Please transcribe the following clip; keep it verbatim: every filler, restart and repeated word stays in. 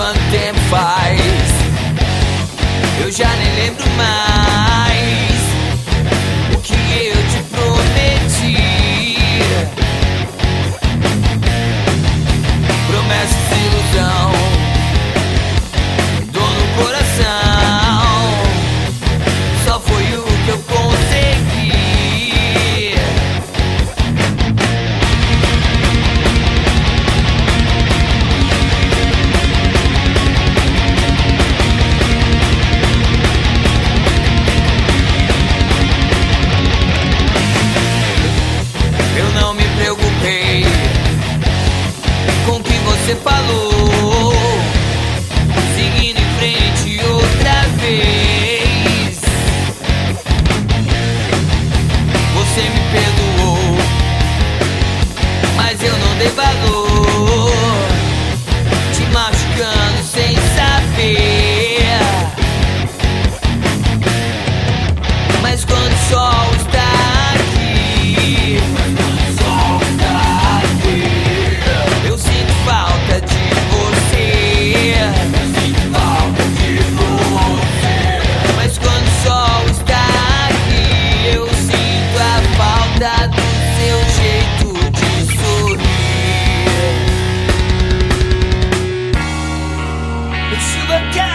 quanto tempo faz, eu já nem lembro mais o que eu te prometi. Promessa e ilusão, dor no coração, só foi o que eu consegui. Eu não me preocupei com o que você falou, seguindo em frente outra vez. Você me perdoou, mas eu não dei valor, te machucando sem saber. Mas quando o sol está aqui, eu sinto falta de você. Falta de você. Mas quando o sol está aqui, eu sinto a falta do seu jeito de sorrir. A chuva cai.